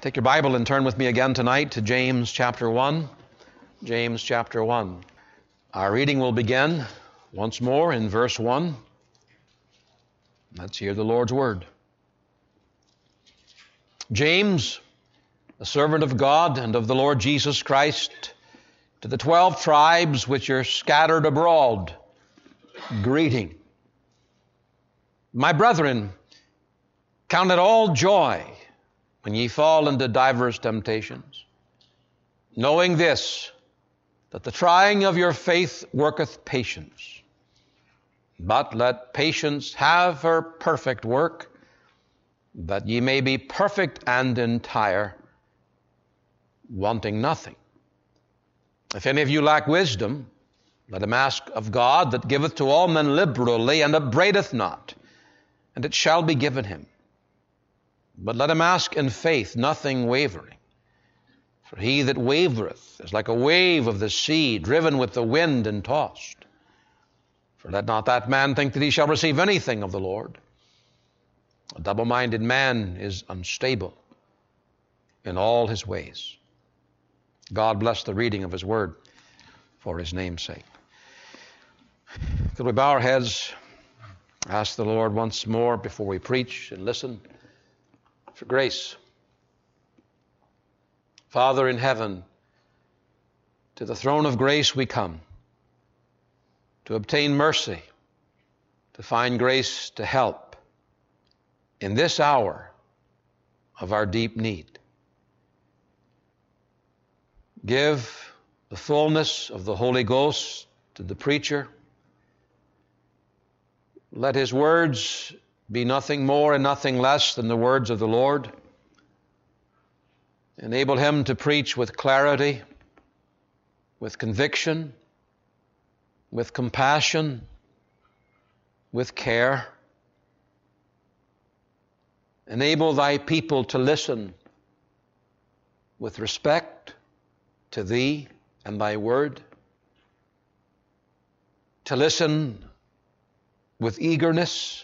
Take your Bible and turn with me again tonight to James chapter 1. James chapter 1. Our reading will begin once more in verse 1. Let's hear the Lord's word. James, a servant of God and of the Lord Jesus Christ, to the 12 tribes which are scattered abroad, greeting. My brethren, count it all joy when ye fall into divers temptations, knowing this, that the trying of your faith worketh patience. But let patience have her perfect work, that ye may be perfect and entire, wanting nothing. If any of you lack wisdom, let him ask of God, that giveth to all men liberally, and upbraideth not, and it shall be given him. But let him ask in faith, nothing wavering. For he that wavereth is like a wave of the sea, driven with the wind and tossed. For let not that man think that he shall receive anything of the Lord. A double-minded man is unstable in all his ways. God bless the reading of his word for his name's sake. Could we bow our heads, ask the Lord once more before we preach and listen for grace. Father in heaven, to the throne of grace we come to obtain mercy, to find grace to help in this hour of our deep need. Give the fullness of the Holy Ghost to the preacher. Let his words be nothing more and nothing less than the words of the Lord. Enable him to preach with clarity, with conviction, with compassion, with care. Enable thy people to listen with respect to thee and thy word, to listen with eagerness,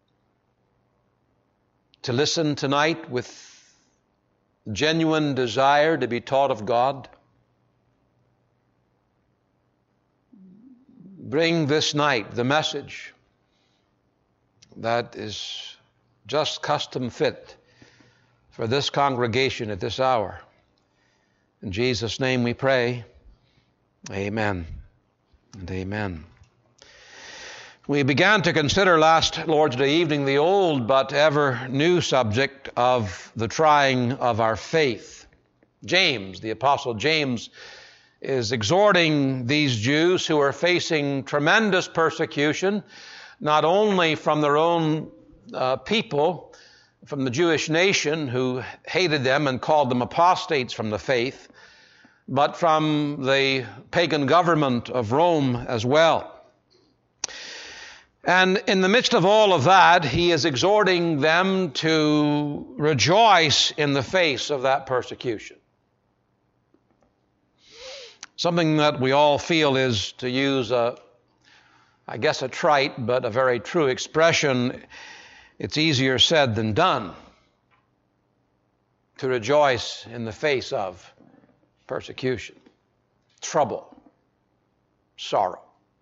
to listen tonight with genuine desire to be taught of God. Bring this night the message that is just custom fit for this congregation at this hour. In Jesus' name we pray. Amen and amen. We began to consider last Lord's Day evening the old but ever new subject of the trying of our faith. James, the Apostle James, is exhorting these Jews who are facing tremendous persecution, not only from their own people, from the Jewish nation who hated them and called them apostates from the faith, but from the pagan government of Rome as well. And in the midst of all of that, he is exhorting them to rejoice in the face of that persecution. Something that we all feel is, to use a trite but a very true expression, it's easier said than done to rejoice in the face of persecution, trouble, sorrow.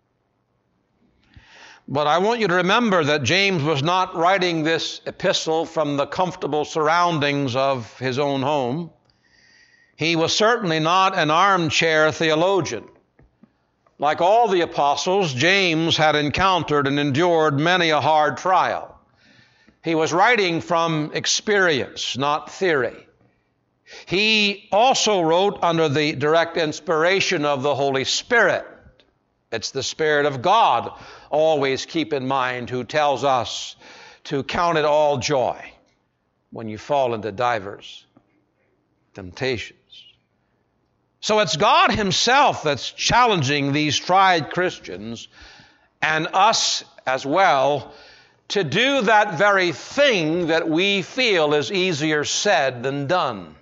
But I want you to remember that James was not writing this epistle from the comfortable surroundings of his own home. He was certainly not an armchair theologian. Like all the apostles, James had encountered and endured many a hard trial. He was writing from experience, not theory. He also wrote under the direct inspiration of the Holy Spirit. It's the Spirit of God, always keep in mind, who tells us to count it all joy when you fall into divers temptations. So it's God himself that's challenging these tried Christians and us as well to do that very thing that we feel is easier said than done.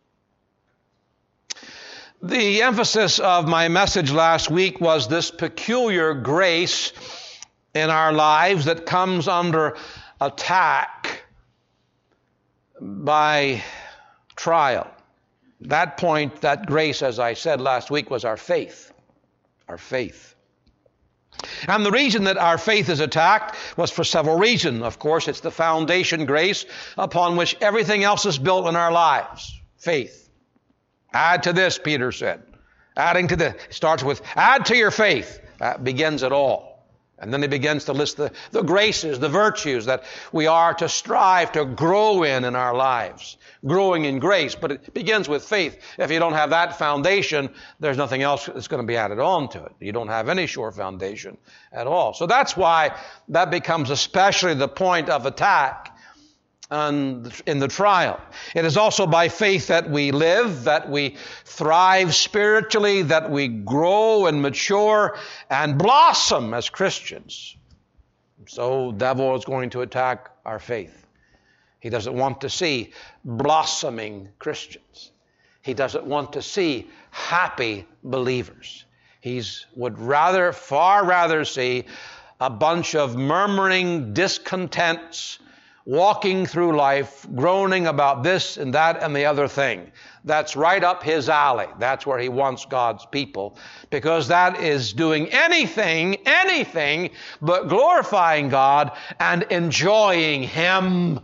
The emphasis of my message last week was this peculiar grace in our lives that comes under attack by trial. That point, that grace, as I said last week, was our faith. Our faith. And the reason that our faith is attacked was for several reasons. Of course, it's the foundation grace upon which everything else is built in our lives. Faith. Add to this, Peter said. Adding to this. It starts with, add to your faith. That begins it all. And then he begins to list the graces, the virtues that we are to strive to grow in our lives. Growing in grace. But it begins with faith. If you don't have that foundation, there's nothing else that's going to be added on to it. You don't have any sure foundation at all. So that's why that becomes especially the point of attack and in the trial. It is also by faith that we live, that we thrive spiritually, that we grow and mature and blossom as Christians. So the devil is going to attack our faith. He doesn't want to see blossoming Christians. He doesn't want to see happy believers. He would far rather see a bunch of murmuring discontents walking through life, groaning about this and that and the other thing. That's right up his alley. That's where he wants God's people, because that is doing anything but glorifying God and enjoying Him.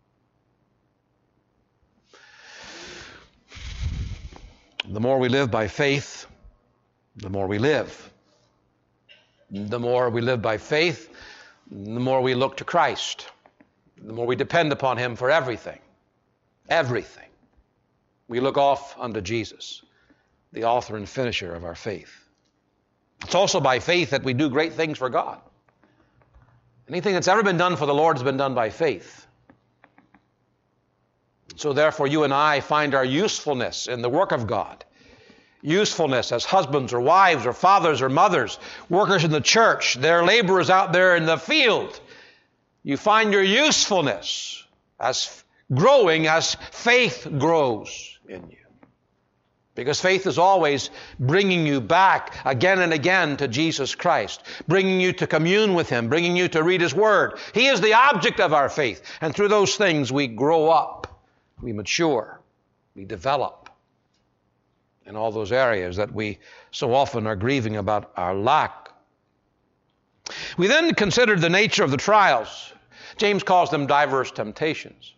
The more we live by faith, the more we live. The more we live by faith, the more we look to Christ. The more we depend upon Him for everything. Everything. We look off unto Jesus, the author and finisher of our faith. It's also by faith that we do great things for God. Anything that's ever been done for the Lord has been done by faith. So therefore you and I find our usefulness in the work of God. Usefulness as husbands or wives or fathers or mothers, workers in the church, their laborers out there in the field. You find your usefulness as growing as faith grows in you. Because faith is always bringing you back again and again to Jesus Christ, bringing you to commune with Him, bringing you to read His Word. He is the object of our faith. And through those things we grow up, we mature, we develop in all those areas that we so often are grieving about our lack. We then considered the nature of the trials. James calls them diverse temptations.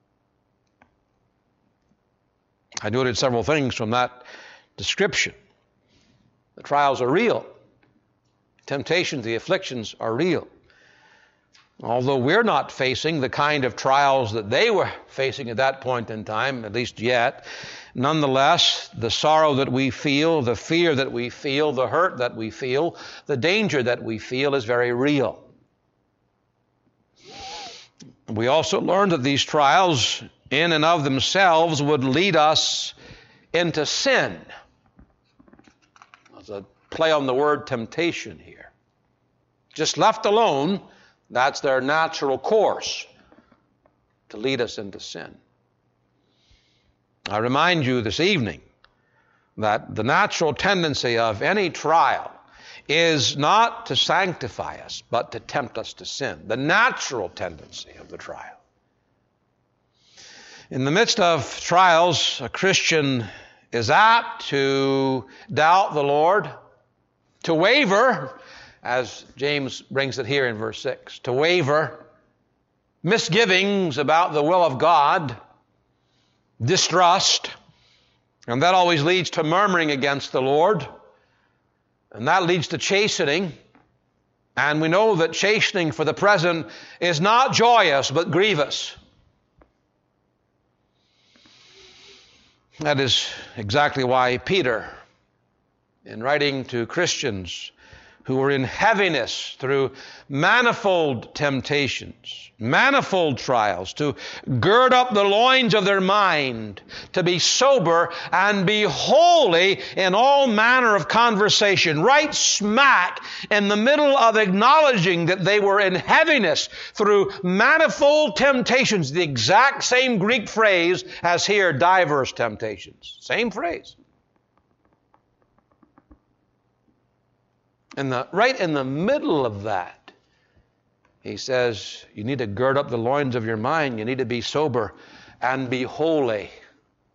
I noted several things from that description. The trials are real. Temptations, the afflictions are real. Although we're not facing the kind of trials that they were facing at that point in time, at least yet, nonetheless, the sorrow that we feel, the fear that we feel, the hurt that we feel, the danger that we feel is very real. We also learned that these trials in and of themselves would lead us into sin. There's a play on the word temptation here. Just left alone, that's their natural course, to lead us into sin. I remind you this evening that the natural tendency of any trial is not to sanctify us, but to tempt us to sin. The natural tendency of the trial. In the midst of trials, a Christian is apt to doubt the Lord, to waver, as James brings it here in verse 6, to waver, misgivings about the will of God, distrust, and that always leads to murmuring against the Lord, and that leads to chastening, and we know that chastening for the present is not joyous but grievous. That is exactly why Peter, in writing to Christians who were in heaviness through manifold temptations, manifold trials, to gird up the loins of their mind, to be sober and be holy in all manner of conversation, right smack in the middle of acknowledging that they were in heaviness through manifold temptations, the exact same Greek phrase as here, diverse temptations. Same phrase. Right in the middle of that, he says, you need to gird up the loins of your mind. You need to be sober and be holy.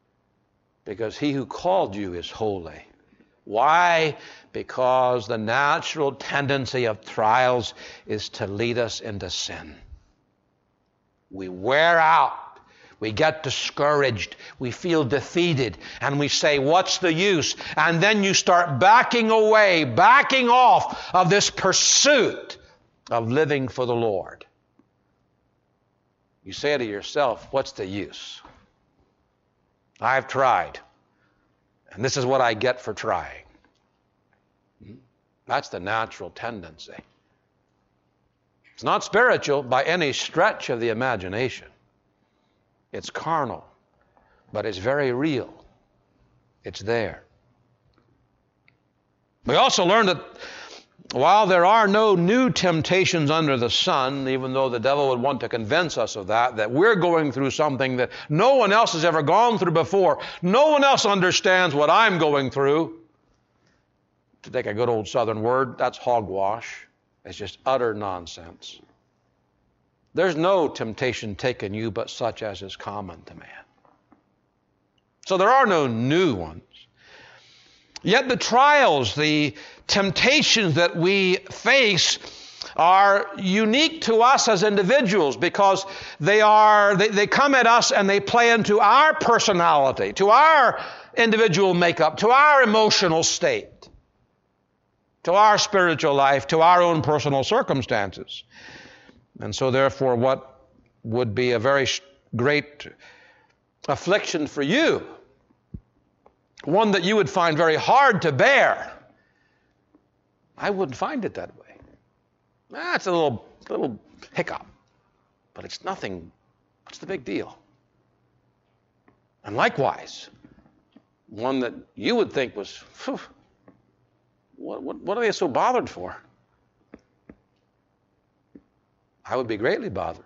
because he who called you is holy. Why? Because the natural tendency of trials is to lead us into sin. We wear out. We get discouraged. We feel defeated. And we say, what's the use? And then you start backing away, backing off of this pursuit of living for the Lord. You say to yourself, what's the use? I've tried. And this is what I get for trying. That's the natural tendency. It's not spiritual by any stretch of the imagination. It's carnal, but it's very real. It's there. We also learned that while there are no new temptations under the sun, even though the devil would want to convince us of that we're going through something that no one else has ever gone through before. No one else understands what I'm going through. To take a good old Southern word, that's hogwash. It's just utter nonsense. There's no temptation taken you but such as is common to man. So there are no new ones. Yet the trials, the temptations that we face are unique to us as individuals because they come at us and they play into our personality, to our individual makeup, to our emotional state, to our spiritual life, to our own personal circumstances. And so therefore, what would be a very great affliction for you, one that you would find very hard to bear, I wouldn't find it that way. That's a little hiccup, but it's nothing. What's the big deal? And likewise, one that you would think was, what are they so bothered for? I would be greatly bothered.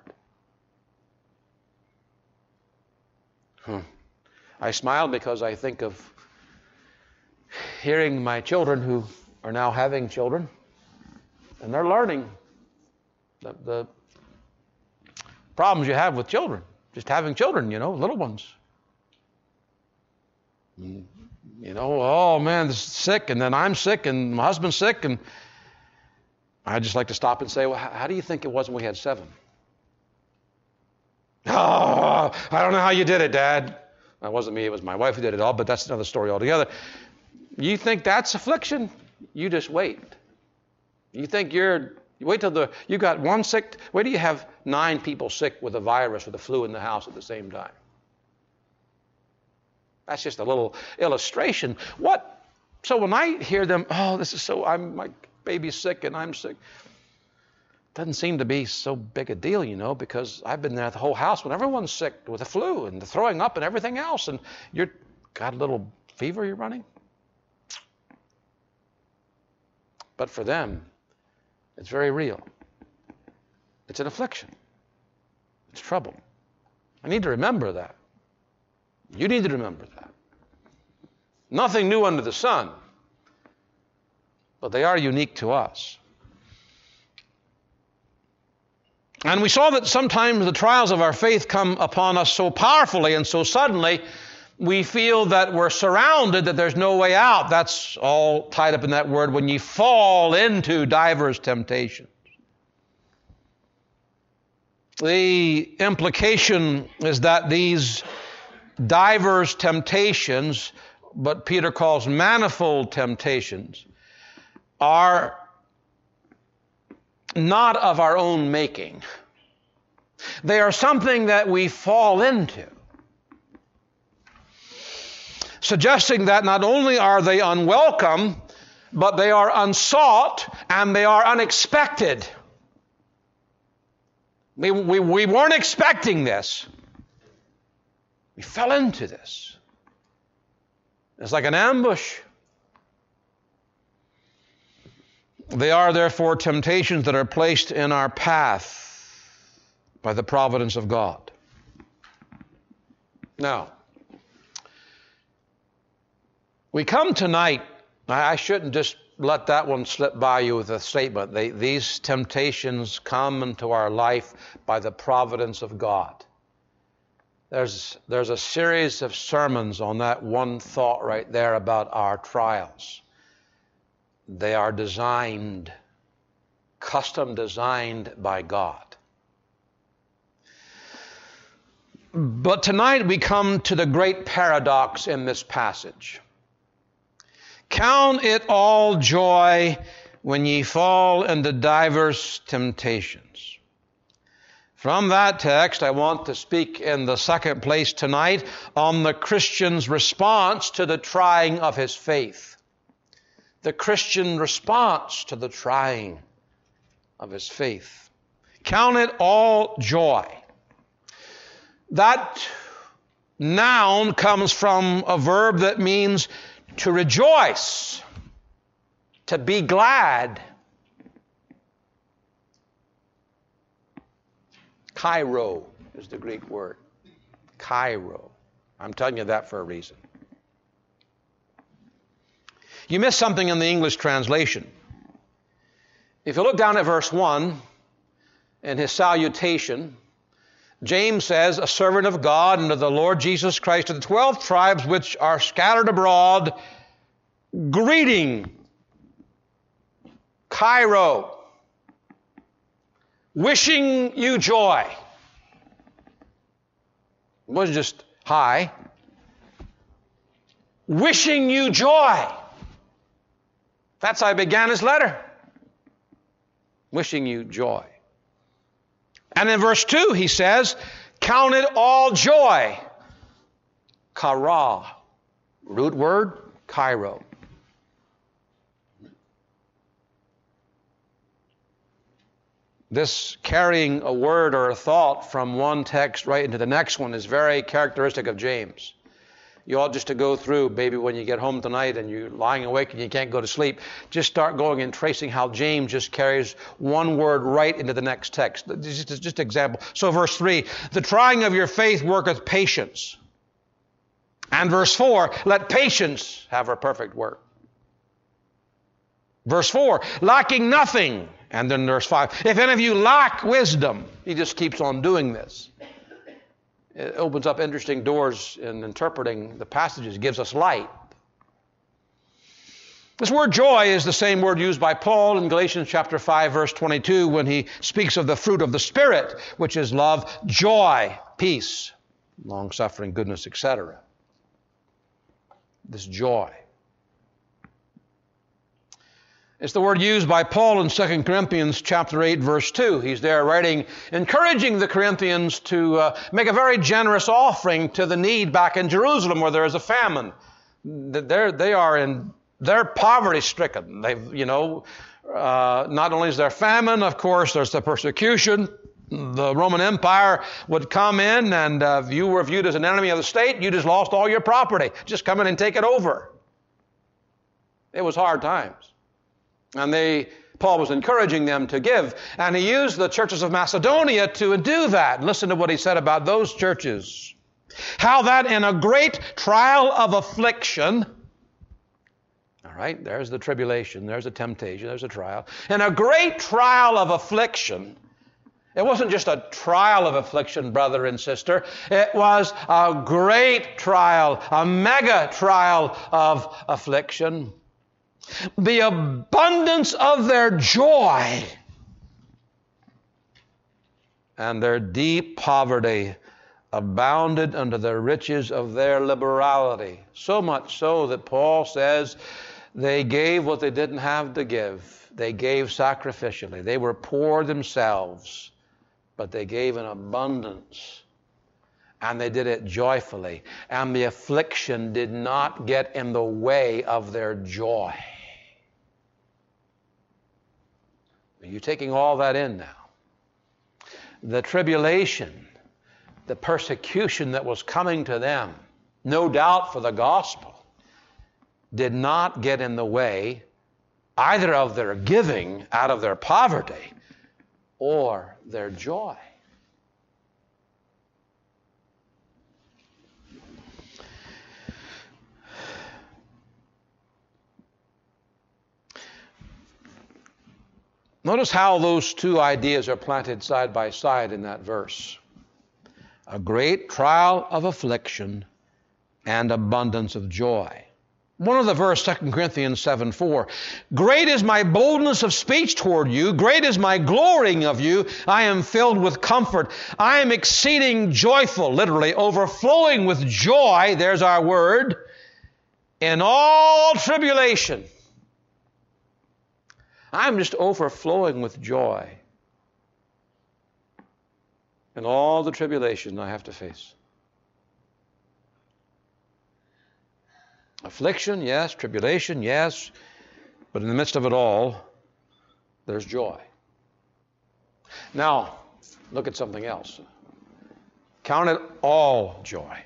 I smile because I think of hearing my children who are now having children, and they're learning the problems you have with children, just having children, little ones. Oh man, this is sick, and then I'm sick, and my husband's sick, and I just like to stop and say, well, how do you think it was when we had 7? Oh, I don't know how you did it, Dad. That wasn't me, it was my wife who did it all, but that's another story altogether. You think that's affliction? You just wait. You think you wait till you got one sick, wait till you have 9 people sick with a virus or the flu in the house at the same time. That's just a little illustration. So when I hear them, my baby's sick and I'm sick, doesn't seem to be so big a deal, because I've been there at the whole house when everyone's sick with the flu and the throwing up and everything else, and you've got a little fever you're running. But for them, it's very real. It's an affliction. It's trouble. I need to remember that. You need to remember that. Nothing new under the sun, but they are unique to us. And we saw that sometimes the trials of our faith come upon us so powerfully and so suddenly, we feel that we're surrounded, that there's no way out. That's all tied up in that word, when ye fall into divers temptations. The implication is that these divers temptations, but Peter calls manifold temptations, are not of our own making. They are something that we fall into, suggesting that not only are they unwelcome, but they are unsought and they are unexpected. We weren't expecting this. We fell into this. It's like an ambush. They are therefore temptations that are placed in our path by the providence of God. Now, we come tonight, I shouldn't just let that one slip by you with a statement. These temptations come into our life by the providence of God. There's a series of sermons on that one thought right there about our trials. They are designed, custom designed by God. But tonight we come to the great paradox in this passage. Count it all joy when ye fall into divers temptations. From that text, I want to speak in the second place tonight on the Christian's response to the trying of his faith. The Christian response to the trying of his faith. Count it all joy. That noun comes from a verb that means to rejoice, to be glad. Kairo is the Greek word. Kairo. I'm telling you that for a reason. You missed something in the English translation. If you look down at verse 1 in his salutation, James says, a servant of God and of the Lord Jesus Christ to the 12 tribes which are scattered abroad, greeting. Kairo. Wishing you joy. It wasn't just hi. Wishing you joy. That's how I began his letter. Wishing you joy. And in verse 2 he says, count it all joy. Kara. Root word, kairo. This carrying a word or a thought from one text right into the next one is very characteristic of James. You ought just to go through, maybe when you get home tonight and you're lying awake and you can't go to sleep, just start going and tracing how James just carries one word right into the next text. Just an example. So verse 3, the trying of your faith worketh patience. And verse 4, let patience have her perfect work. Verse 4, lacking nothing. And then verse 5, if any of you lack wisdom, he just keeps on doing this. It opens up interesting doors in interpreting the passages, gives us light. This word joy is the same word used by Paul in Galatians chapter 5, verse 22, when he speaks of the fruit of the Spirit, which is love, joy, peace, long-suffering, goodness, etc. This joy. It's the word used by Paul in 2 Corinthians chapter 8, verse 2. He's there writing, encouraging the Corinthians to make a very generous offering to the need back in Jerusalem where there is a famine. They're poverty-stricken. Not only is there famine, of course, there's the persecution. The Roman Empire would come in, and if you were viewed as an enemy of the state, you just lost all your property. Just come in and take it over. It was hard times. And Paul was encouraging them to give. And he used the churches of Macedonia to do that. Listen to what he said about those churches. How that in a great trial of affliction, all right, there's the tribulation, there's the temptation, there's a trial. In a great trial of affliction, it wasn't just a trial of affliction, brother and sister. It was a great trial, a mega trial of affliction. The abundance of their joy and their deep poverty abounded unto the riches of their liberality. So much so that Paul says they gave what they didn't have to give. They gave sacrificially. They were poor themselves, but they gave in abundance. And they did it joyfully. And the affliction did not get in the way of their joy. Are you taking all that in now? The tribulation, the persecution that was coming to them, no doubt for the gospel, did not get in the way either of their giving out of their poverty or their joy. Notice how those two ideas are planted side by side in that verse. a great trial of affliction and abundance of joy. One of the verse, 2 Corinthians 7:4. Great is my boldness of speech toward you. Great is my glorying of you. I am filled with comfort. I am exceeding joyful, literally overflowing with joy. There's our word. In all tribulation. I'm just overflowing with joy in all the tribulation I have to face. Affliction, yes. Tribulation, yes. But in the midst of it all, there's joy. Now, look at something else. Count it all joy.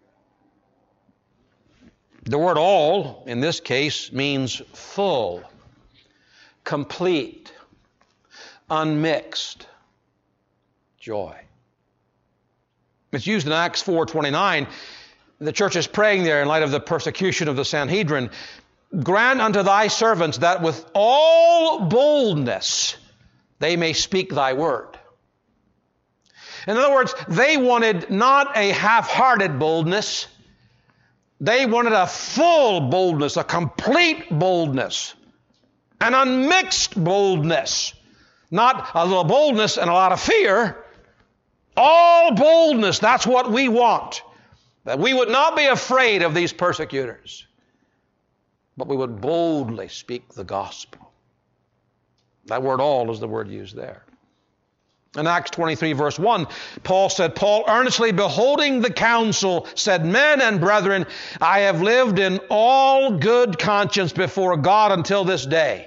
The word all, in this case, means full, complete, unmixed joy. It's used in Acts 4:29. The church is praying there in light of the persecution of the Sanhedrin. Grant unto thy servants that with all boldness they may speak thy word. In other words, they wanted not a half-hearted boldness. They wanted a full boldness, a complete boldness, an unmixed boldness. Not a little boldness and a lot of fear. All boldness, that's what we want. That we would not be afraid of these persecutors, but we would boldly speak the gospel. That word all is the word used there. In Acts 23, verse 1, Paul said, Paul, earnestly beholding the council, said, Men and brethren, I have lived in all good conscience before God until this day.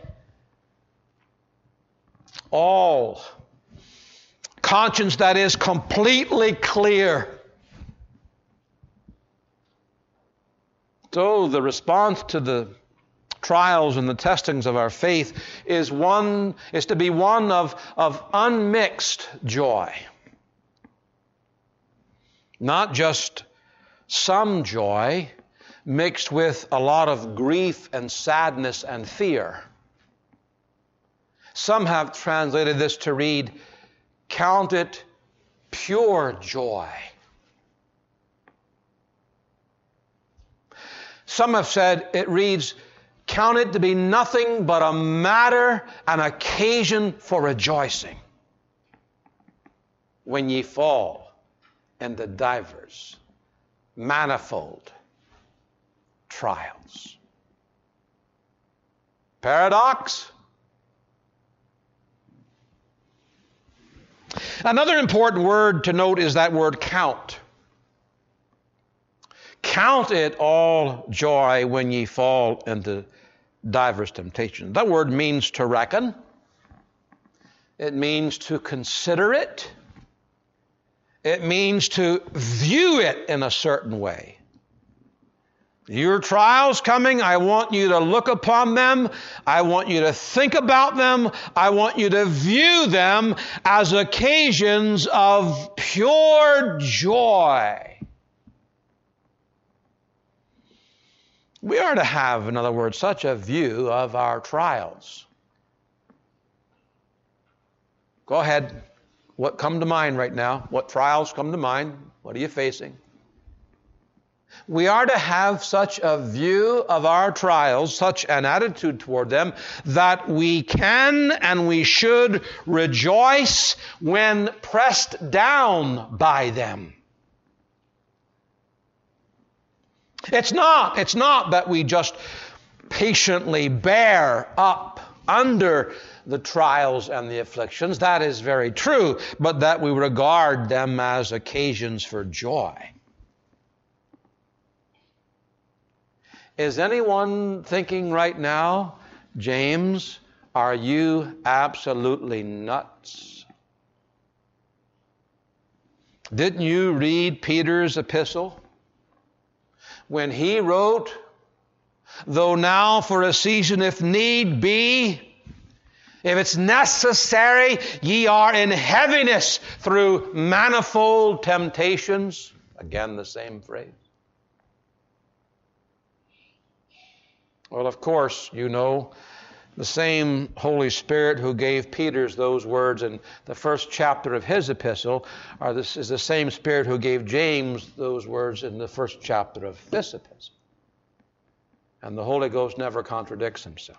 All. Conscience that is completely clear. So the response to the trials and the testings of our faith is to be one of unmixed joy. Not just some joy mixed with a lot of grief and sadness and fear. Some have translated this to read, count it pure joy. Some have said it reads, count it to be nothing but a matter, an occasion for rejoicing when ye fall into divers, manifold trials. Paradox? Another important word to note is that word count. Count it all joy when ye fall into divers temptations. That word means to reckon. It means to consider it. It means to view it in a certain way. Your trials coming, I want you to look upon them. I want you to think about them. I want you to view them as occasions of pure joy. We are to have, in other words, such a view of our trials. Go ahead. What come to mind right now? What trials come to mind? What are you facing? We are to have such a view of our trials, such an attitude toward them, that we can and we should rejoice when pressed down by them. It's not that we just patiently bear up under the trials and the afflictions. That is very true, but that we regard them as occasions for joy. Is anyone thinking right now, James, are you absolutely nuts? Didn't you read Peter's epistle? When he wrote, though now for a season if need be, if it's necessary, ye are in heaviness through manifold temptations. Again, the same phrase. Well, of course, you know, The same Holy Spirit who gave Peter those words in the first chapter of his epistle is the same Spirit who gave James those words in the first chapter of this epistle. And the Holy Ghost never contradicts himself.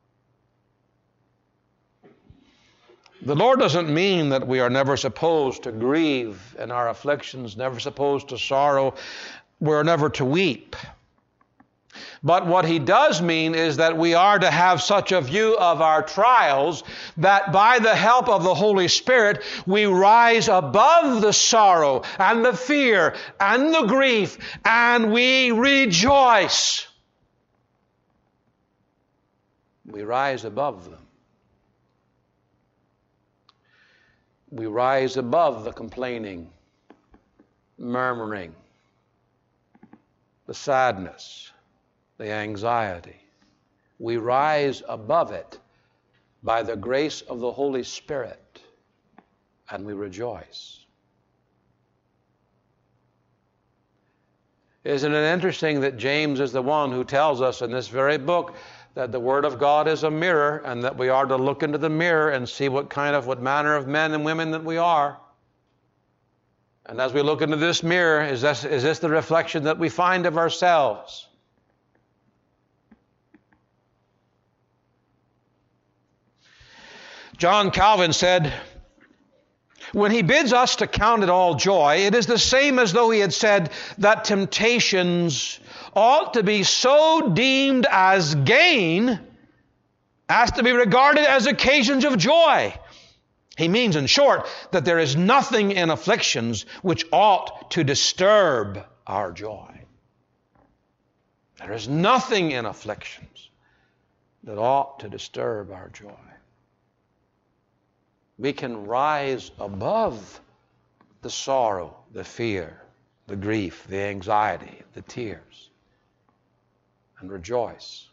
The Lord doesn't mean that we are never supposed to grieve in our afflictions, never supposed to sorrow, we're never to weep. But what he does mean is that we are to have such a view of our trials that by the help of the Holy Spirit, we rise above the sorrow and the fear and the grief, and we rejoice. We rise above them. We rise above the complaining, murmuring, the sadness, the anxiety. We rise above it by the grace of the Holy Spirit, and we rejoice. Isn't it interesting that James is the one who tells us in this very book that the Word of God is a mirror, and that we are to look into the mirror and see what manner of men and women that we are. And as we look into this mirror, is this the reflection that we find of ourselves? John Calvin said, when he bids us to count it all joy, it is the same as though he had said that temptations ought to be so deemed as gain as to be regarded as occasions of joy. He means, in short, that there is nothing in afflictions which ought to disturb our joy. There is nothing in afflictions that ought to disturb our joy. We can rise above the sorrow, the fear, the grief, the anxiety, the tears, and rejoice.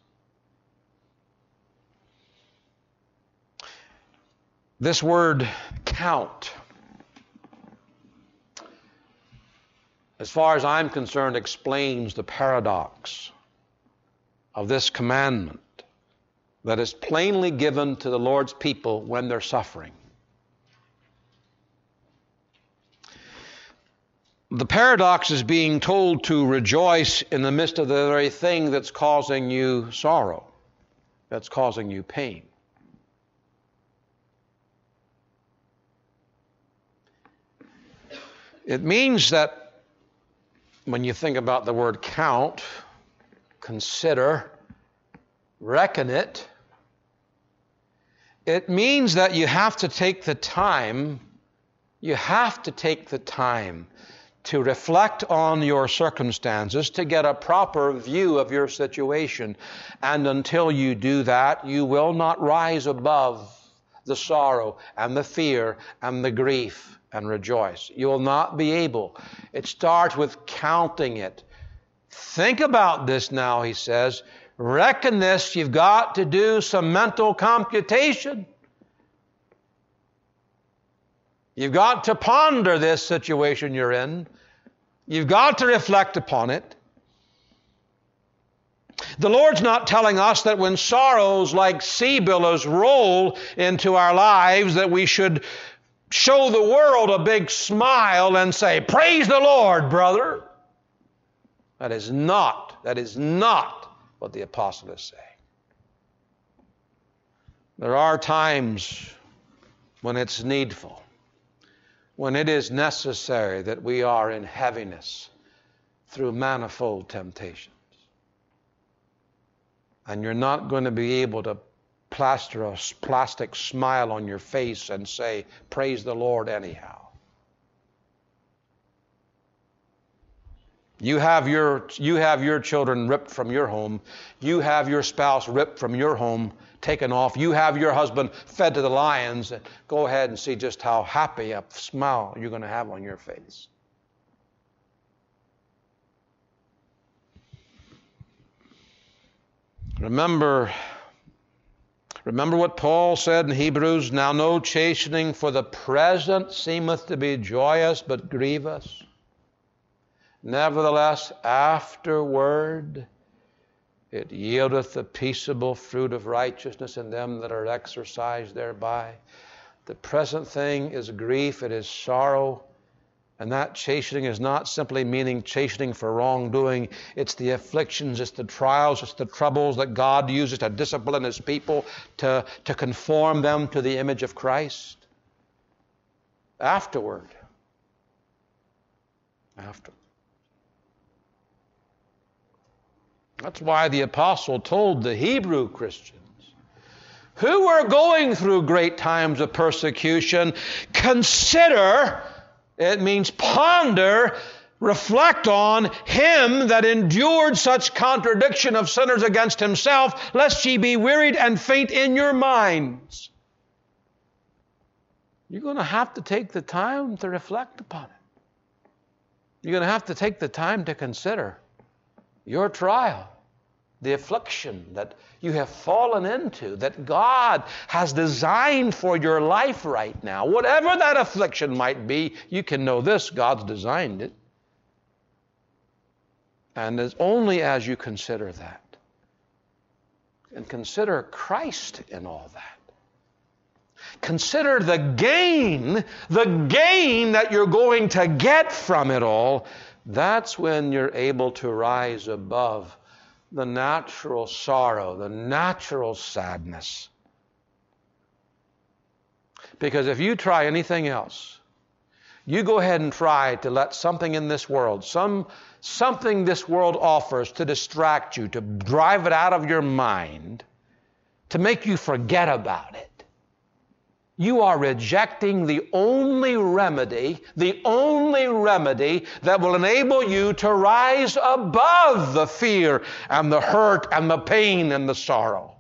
This word count, as far as I'm concerned, explains the paradox of this commandment that is plainly given to the Lord's people when they're suffering. The paradox is being told to rejoice in the midst of the very thing that's causing you sorrow, that's causing you pain. It means that when you think about the word count, consider, reckon it, it means that you have to take the time to reflect on your circumstances, to get a proper view of your situation. And until you do that, you will not rise above the sorrow and the fear and the grief and rejoice. You will not be able. It starts with counting it. Think about this now, he says. Reckon this. You've got to do some mental computation. You've got to ponder this situation you're in. You've got to reflect upon it. The Lord's not telling us that when sorrows like sea billows roll into our lives that we should show the world a big smile and say, "Praise the Lord, brother." That is not what the apostle is saying. There are times when it's needful, when it is necessary that we are in heaviness through manifold temptations. And you're not going to be able to plaster a plastic smile on your face and say, "Praise the Lord," anyhow. You have your children ripped from your home. You have your spouse ripped from your home, taken off. You have your husband fed to the lions. Go ahead and see just how happy a smile you're going to have on your face. Remember what Paul said in Hebrews, "Now no chastening for the present seemeth to be joyous, but grievous. Nevertheless, afterward It yieldeth the peaceable fruit of righteousness in them that are exercised thereby. The present thing is grief, it is sorrow. And that chastening is not simply meaning chastening for wrongdoing. It's the afflictions, it's the trials, it's the troubles that God uses to discipline His people, to conform them to the image of Christ. Afterward. That's why the apostle told the Hebrew Christians who were going through great times of persecution, consider, it means ponder, reflect on Him that endured such contradiction of sinners against Himself, lest ye be wearied and faint in your minds. You're going to have to take the time to reflect upon it. You're going to have to take the time to consider your trial, the affliction that you have fallen into, that God has designed for your life right now. Whatever that affliction might be, you can know this: God's designed it. And it's only as you consider that, and consider Christ in all that, consider the gain that you're going to get from it all, that's when you're able to rise above the natural sorrow, the natural sadness. Because if you try anything else, you go ahead and try to let something in this world, something this world offers to distract you, to drive it out of your mind, to make you forget about it, you are rejecting the only remedy that will enable you to rise above the fear and the hurt and the pain and the sorrow.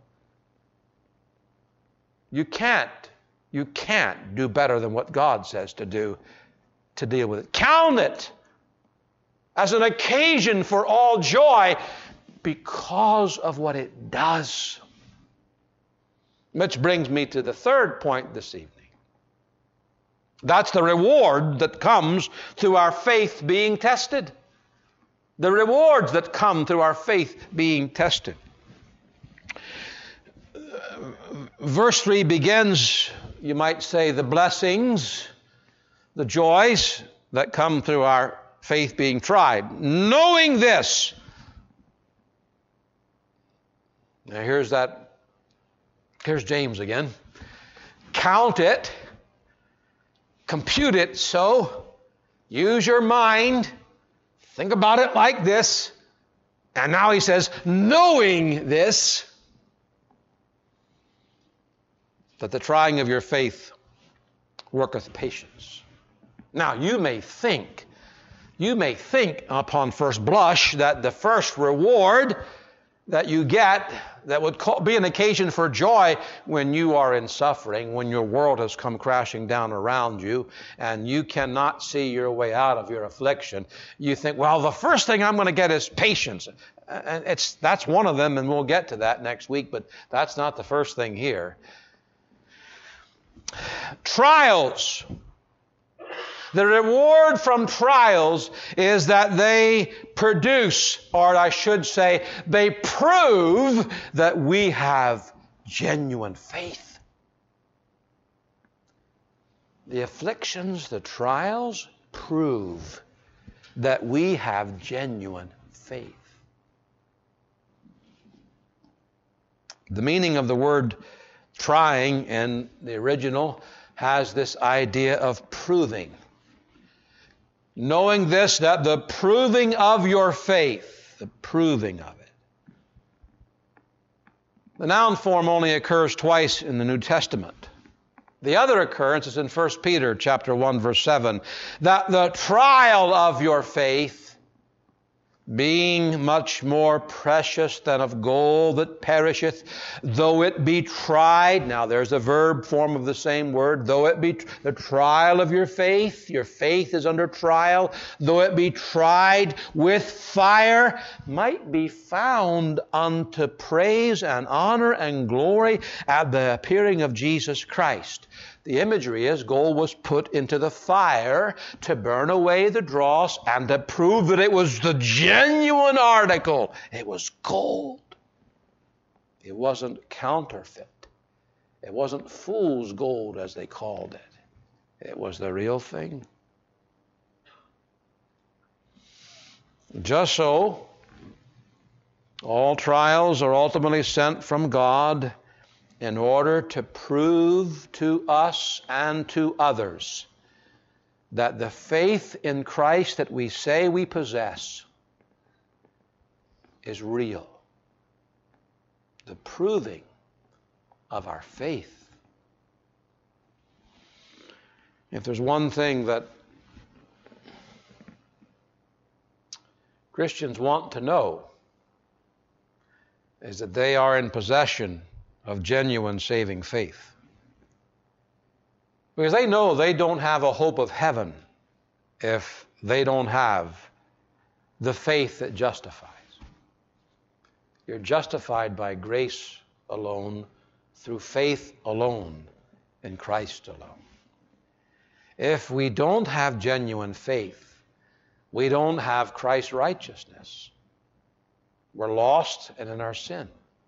You can't do better than what God says to do to deal with it. Count it as an occasion for all joy because of what it does. Which brings me to the third point this evening. That's the reward that comes through our faith being tested. The rewards that come through our faith being tested. Verse 3 begins, you might say, the blessings, the joys that come through our faith being tried. Knowing this. Now here's James again. Count it, compute it so, use your mind, think about it like this. And now he says, knowing this, that the trying of your faith worketh patience. Now you may think upon first blush that the first reward that you get that would be an occasion for joy when you are in suffering, when your world has come crashing down around you and you cannot see your way out of your affliction. You think, well, the first thing I'm going to get is patience. And that's one of them, and we'll get to that next week, but that's not the first thing here. Trials. The reward from trials is that they produce, or I should say, they prove that we have genuine faith. The afflictions, the trials prove that we have genuine faith. The meaning of the word trying in the original has this idea of proving. Knowing this, that the proving of your faith, the proving of it. The noun form only occurs twice in the New Testament. The other occurrence is in 1 Peter chapter 1, verse 7, that the trial of your faith, being much more precious than of gold that perisheth, though it be tried. Now there's a verb form of the same word. Though it be the trial of your faith is under trial. Though it be tried with fire, might be found unto praise and honor and glory at the appearing of Jesus Christ. The imagery is gold was put into the fire to burn away the dross and to prove that it was the genuine article. It was gold. It wasn't counterfeit. It wasn't fool's gold, as they called it. It was the real thing. Just so, all trials are ultimately sent from God in order to prove to us and to others that the faith in Christ that we say we possess is real. The proving of our faith. If there's one thing that Christians want to know, is that they are in possession of genuine saving faith. Because they know they don't have a hope of heaven if they don't have the faith that justifies. You're justified by grace alone, through faith alone, in Christ alone. If we don't have genuine faith, we don't have Christ's righteousness. We're lost and in our sin.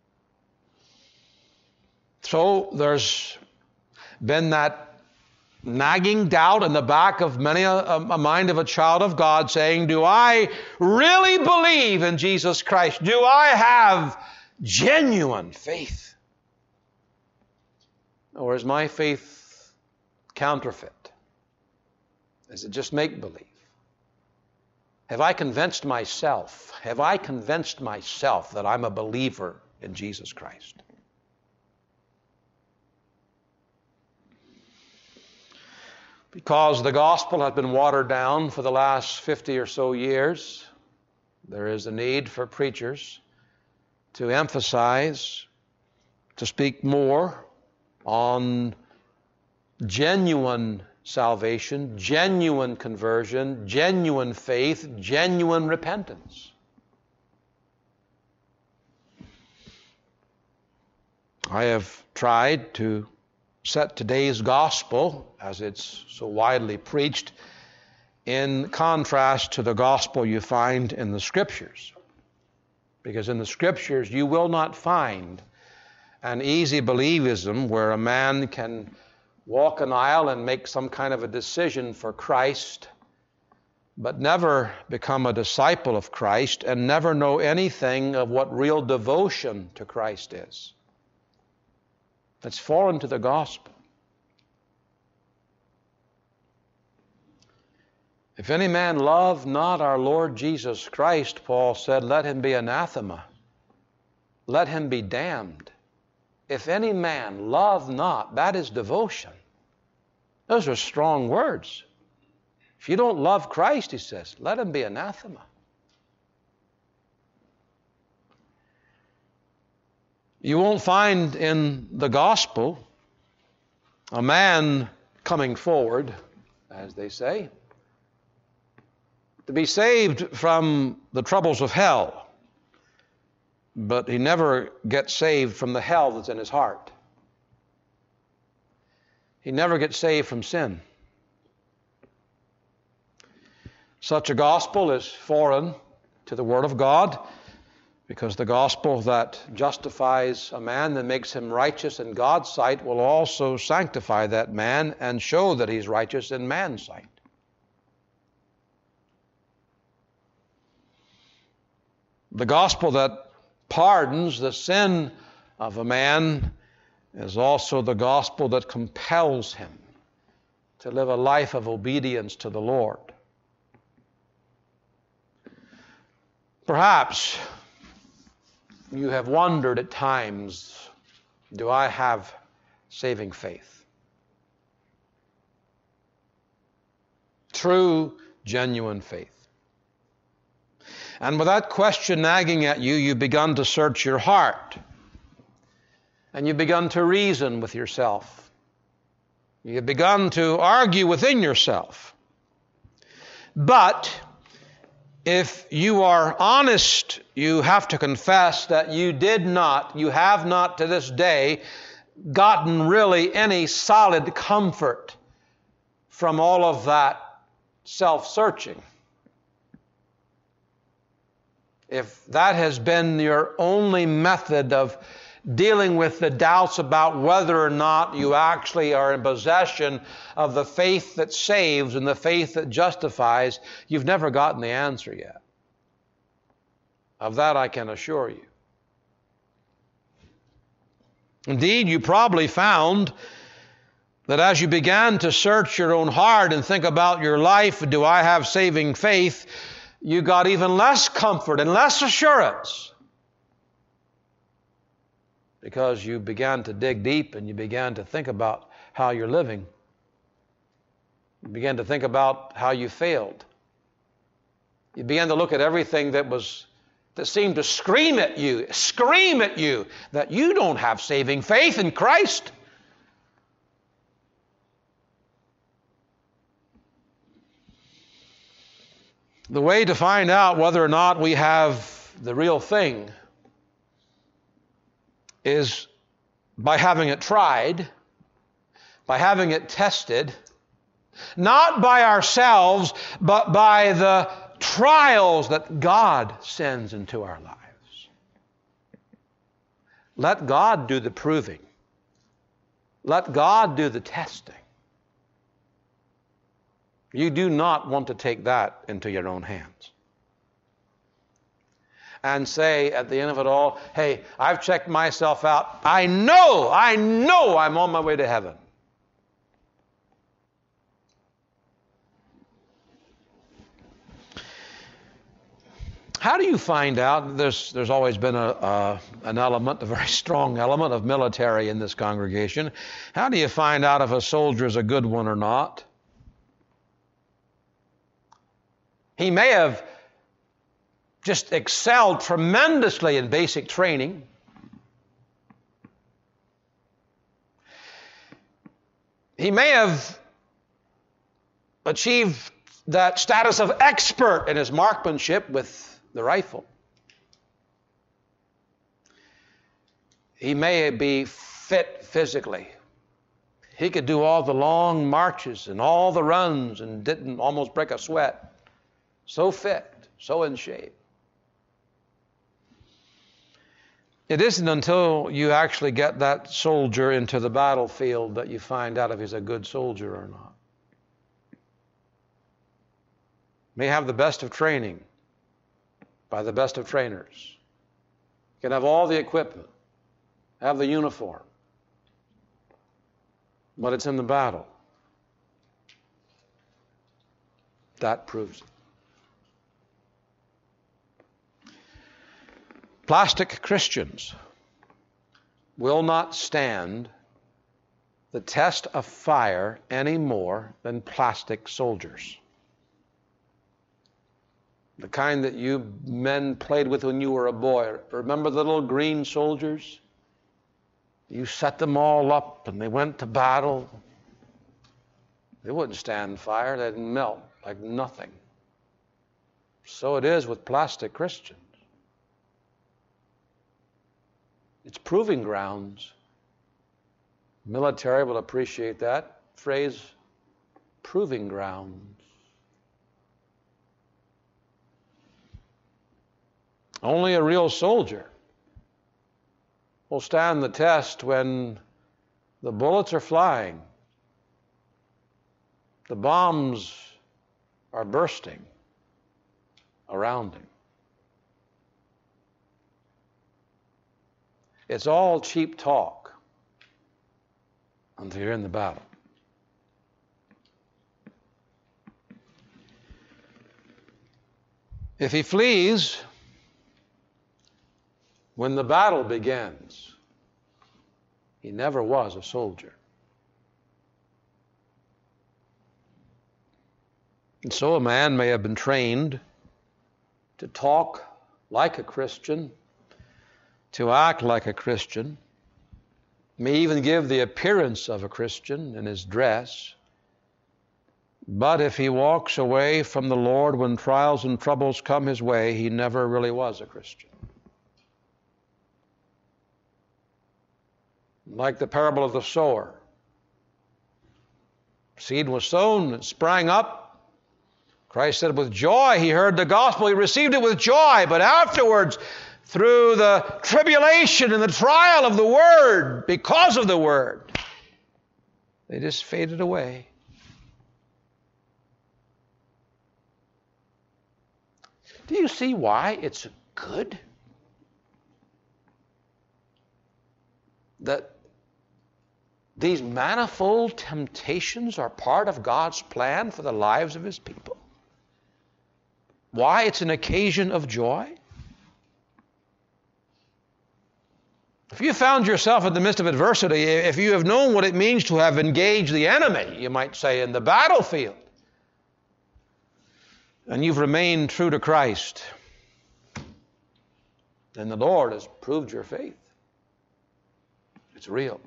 So there's been that nagging doubt in the back of many a mind of a child of God saying, do I really believe in Jesus Christ? Do I have genuine faith? Or is my faith counterfeit? Is it just make-believe? Have I convinced myself? Have I convinced myself that I'm a believer in Jesus Christ? Because the gospel has been watered down for the last 50 or so years, there is a need for preachers to emphasize, to speak more on genuine salvation, genuine conversion, genuine faith, genuine repentance. I have tried to set today's gospel, as it's so widely preached, in contrast to the gospel you find in the Scriptures. Because in the Scriptures you will not find an easy believism where a man can walk an aisle and make some kind of a decision for Christ, but never become a disciple of Christ and never know anything of what real devotion to Christ is. It's foreign to the gospel. If any man love not our Lord Jesus Christ, Paul said, let him be anathema. Let him be damned. If any man love not, that is devotion. Those are strong words. If you don't love Christ, he says, let him be anathema. You won't find in the gospel a man coming forward, as they say, to be saved from the troubles of hell, but he never gets saved from the hell that's in his heart. He never gets saved from sin. Such a gospel is foreign to the Word of God, because the gospel that justifies a man, that makes him righteous in God's sight, will also sanctify that man and show that he's righteous in man's sight. The gospel that pardons the sin of a man is also the gospel that compels him to live a life of obedience to the Lord. Perhaps you have wondered at times, do I have saving faith? True, genuine faith. And with that question nagging at you, you've begun to search your heart. And you've begun to reason with yourself. You've begun to argue within yourself. But if you are honest, you have to confess that you have not to this day gotten really any solid comfort from all of that self-searching. If that has been your only method of dealing with the doubts about whether or not you actually are in possession of the faith that saves and the faith that justifies, you've never gotten the answer yet. Of that I can assure you. Indeed, you probably found that as you began to search your own heart and think about your life, do I have saving faith, you got even less comfort and less assurance, because you began to dig deep and you began to think about how you're living. You began to think about how you failed. You began to look at everything that seemed to scream at you that you don't have saving faith in Christ. The way to find out whether or not we have the real thing is by having it tried, by having it tested, not by ourselves, but by the trials that God sends into our lives. Let God do the proving. Let God do the testing. You do not want to take that into your own hands and say at the end of it all, hey, I've checked myself out. I know I'm on my way to heaven. How do you find out? There's always been an element, a very strong element of military in this congregation. How do you find out if a soldier is a good one or not? He may have just excelled tremendously in basic training. He may have achieved that status of expert in his marksmanship with the rifle. He may be fit physically. He could do all the long marches and all the runs and didn't almost break a sweat. So fit, so in shape. It isn't until you actually get that soldier into the battlefield that you find out if he's a good soldier or not. May have the best of training by the best of trainers. You can have all the equipment, have the uniform, but it's in the battle that proves it. Plastic Christians will not stand the test of fire any more than plastic soldiers. The kind that you men played with when you were a boy. Remember the little green soldiers? You set them all up and they went to battle. They wouldn't stand fire. They'd melt like nothing. So it is with plastic Christians. It's proving grounds. Military will appreciate that phrase, proving grounds. Only a real soldier will stand the test when the bullets are flying, the bombs are bursting around him. It's all cheap talk until you're in the battle. If he flees when the battle begins, he never was a soldier. And so a man may have been trained to talk like a Christian, to act like a Christian, may even give the appearance of a Christian in his dress. But if he walks away from the Lord when trials and troubles come his way, he never really was a Christian. Like the parable of the sower. Seed was sown, it sprang up. Christ said with joy, he heard the gospel, he received it with joy, but afterwards through the tribulation and the trial of the Word, because of the Word, they just faded away. Do you see why it's good that these manifold temptations are part of God's plan for the lives of His people? Why it's an occasion of joy? If you found yourself in the midst of adversity, if you have known what it means to have engaged the enemy, you might say, in the battlefield, and you've remained true to Christ, then the Lord has proved your faith. It's real.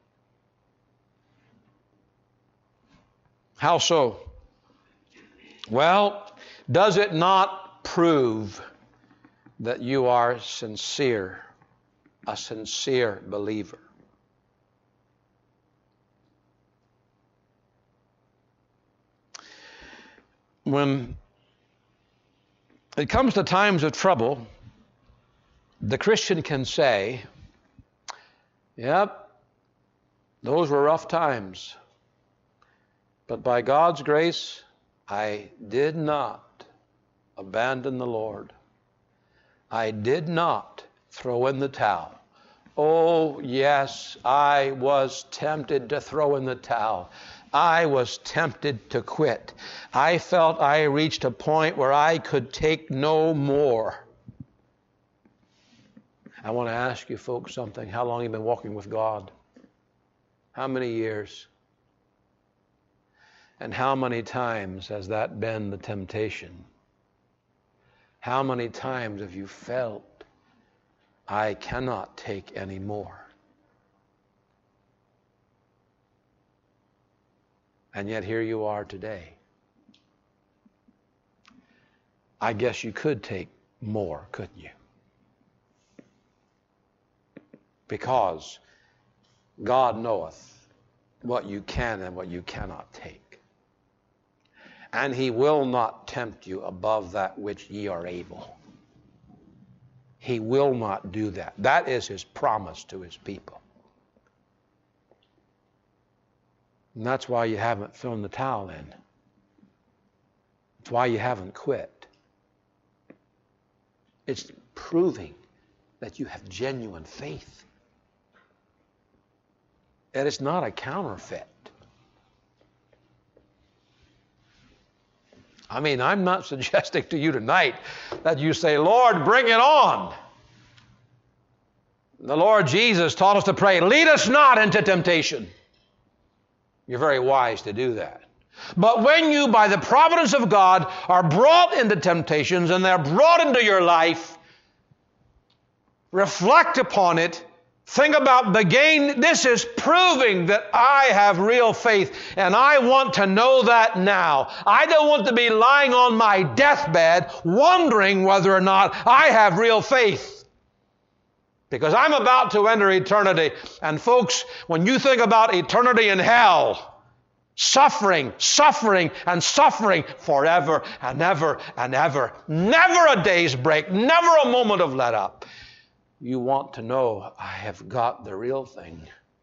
How so? Well, does it not prove that you are sincere, a sincere believer? When it comes to times of trouble, the Christian can say, yep, those were rough times, but by God's grace, I did not abandon the Lord. I did not throw in the towel. Oh, yes, I was tempted to throw in the towel. I was tempted to quit. I felt I reached a point where I could take no more. I want to ask you folks something. How long have you been walking with God? How many years? And how many times has that been the temptation? How many times have you felt, I cannot take any more? And yet here you are today. I guess you could take more, couldn't you? Because God knoweth what you can and what you cannot take. And He will not tempt you above that which ye are able. He will not do that. That is His promise to His people. And that's why you haven't thrown the towel in. It's why you haven't quit. It's proving that you have genuine faith. And it's not a counterfeit. I mean, I'm not suggesting to you tonight that you say, Lord, bring it on. The Lord Jesus taught us to pray, lead us not into temptation. You're very wise to do that. But when you, by the providence of God, are brought into temptations and they're brought into your life, reflect upon it. Think about the gain. This is proving that I have real faith, and I want to know that now. I don't want to be lying on my deathbed wondering whether or not I have real faith. Because I'm about to enter eternity. And folks, when you think about eternity in hell, suffering, and suffering forever and ever and ever, never a day's break, never a moment of let up. You want to know, I have got the real thing.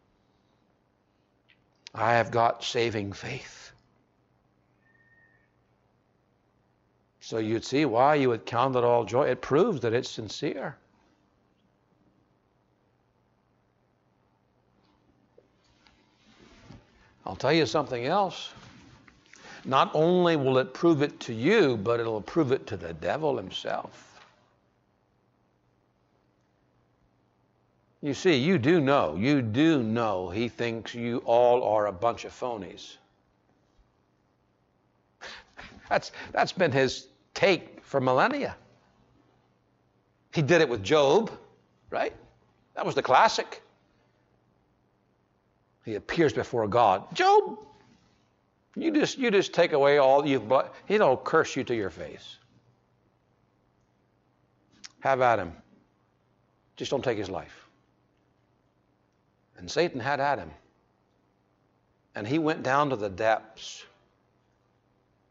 I have got saving faith. So you'd see why you would count it all joy. It proves that it's sincere. I'll tell you something else. Not only will it prove it to you, but it'll prove it to the devil himself. You see, you do know he thinks you all are a bunch of phonies. That's been his take for millennia. He did it with Job, right? That was the classic. He appears before God. Job, you just take away all he'll curse you to your face. Have at him. Just don't take his life. And Satan had at him. And he went down to the depths.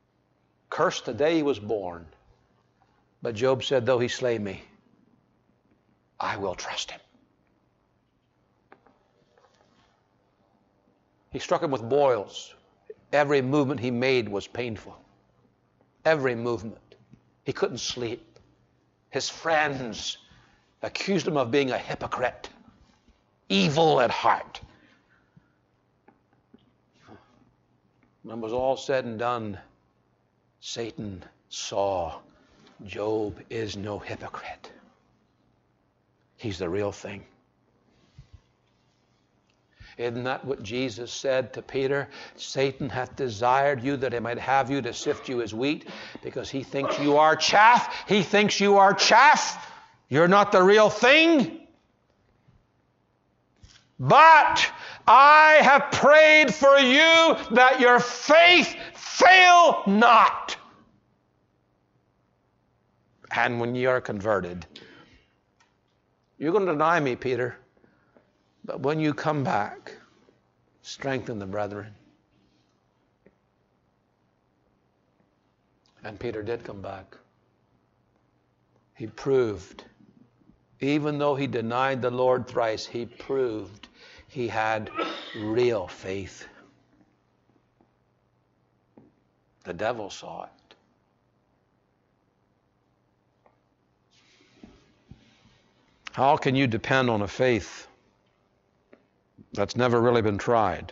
Cursed the day he was born. But Job said, though he slay me, I will trust him. He struck him with boils. Every movement he made was painful. Every movement. He couldn't sleep. His friends accused him of being a hypocrite, evil at heart. When it was all said and done, Satan saw Job is no hypocrite. He's the real thing. Isn't that what Jesus said to Peter? Satan hath desired you that he might have you to sift you as wheat, because he thinks you are chaff. He thinks you are chaff. You're not the real thing. But I have prayed for you that your faith fail not. And when you are converted, you're going to deny me, Peter. But when you come back, strengthen the brethren. And Peter did come back. He proved, even though he denied the Lord thrice, he proved he had real faith. The devil saw it. How can you depend on a faith that's never really been tried?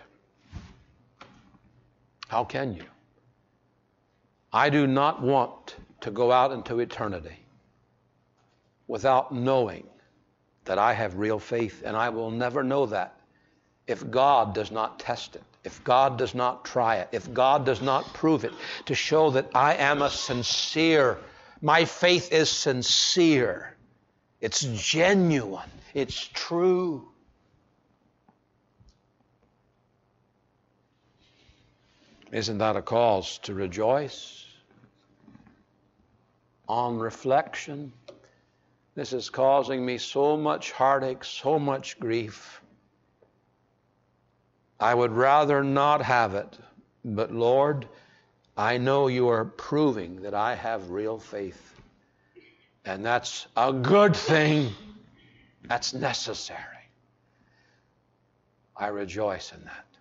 How can you? I do not want to go out into eternity without knowing that I have real faith, and I will never know that if God does not test it, if God does not try it, if God does not prove it to show that I am a sincere, my faith is sincere. It's genuine. It's true. Isn't that a cause to rejoice? On reflection, this is causing me so much heartache, so much grief. I would rather not have it, but Lord, I know you are proving that I have real faith. And that's a good thing. That's necessary. I rejoice in that.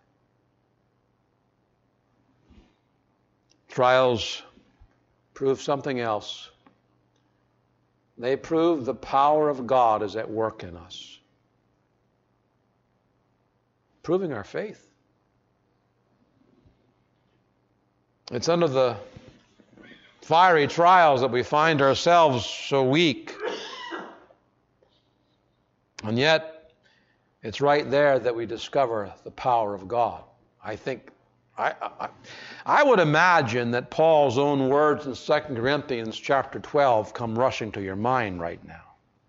Trials prove something else. They prove the power of God is at work in us. Proving our faith. It's under the fiery trials that we find ourselves so weak. And yet, it's right there that we discover the power of God. I would imagine that Paul's own words in 2 Corinthians chapter 12 come rushing to your mind right now.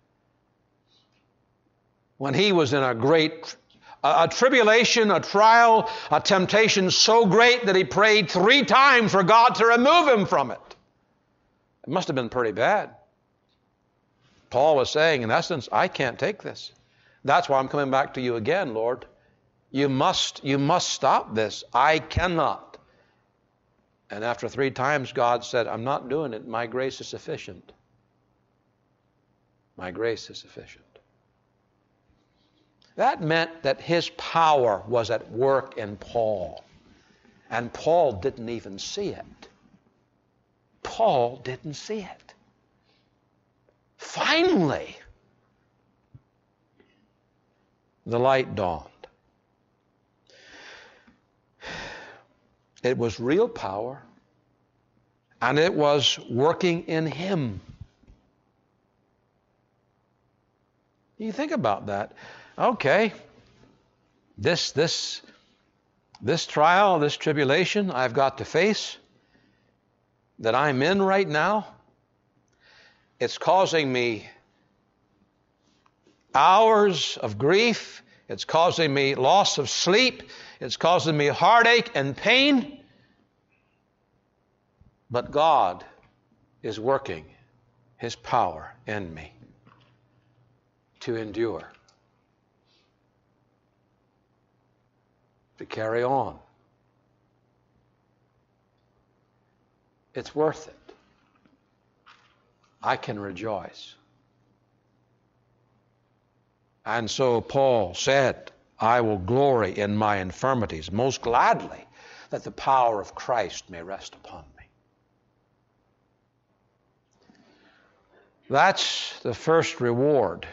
When he was in a great tribulation, a trial, a temptation so great that he prayed 3 times for God to remove him from it. It must have been pretty bad. Paul was saying, in essence, I can't take this. That's why I'm coming back to you again, Lord. You must stop this. I cannot. And after 3 times, God said, I'm not doing it. My grace is sufficient. My grace is sufficient. That meant that his power was at work in Paul. And Paul didn't even see it. Paul didn't see it. Finally, the light dawned. It was real power, and it was working in him. You think about that. Okay, this trial, this tribulation I've got to face, that I'm in right now, it's causing me hours of grief. It's causing me loss of sleep. It's causing me heartache and pain. But God is working His power in me to endure, to carry on. It's worth it. I can rejoice. And so Paul said, I will glory in my infirmities most gladly, that the power of Christ may rest upon me. That's the first reward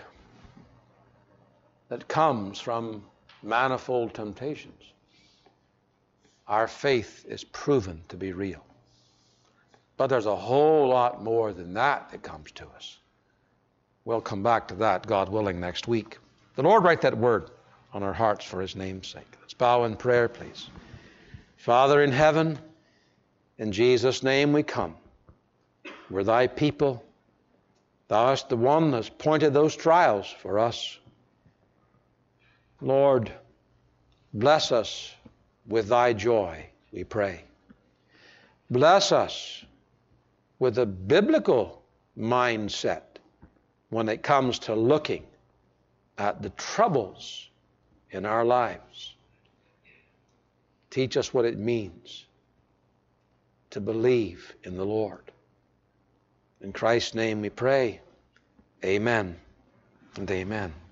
that comes from manifold temptations. Our faith is proven to be real. But there's a whole lot more than that comes to us. We'll come back to that, God willing, next week. The Lord write that word on our hearts for His name's sake. Let's bow in prayer, please. Father in heaven, in Jesus' name we come. We're Thy people. Thou art the one that's pointed those trials for us. Lord, bless us with Thy joy, we pray. Bless us with a biblical mindset when it comes to looking at the troubles in our lives. Teach us what it means to believe in the Lord. In Christ's name we pray. Amen and amen.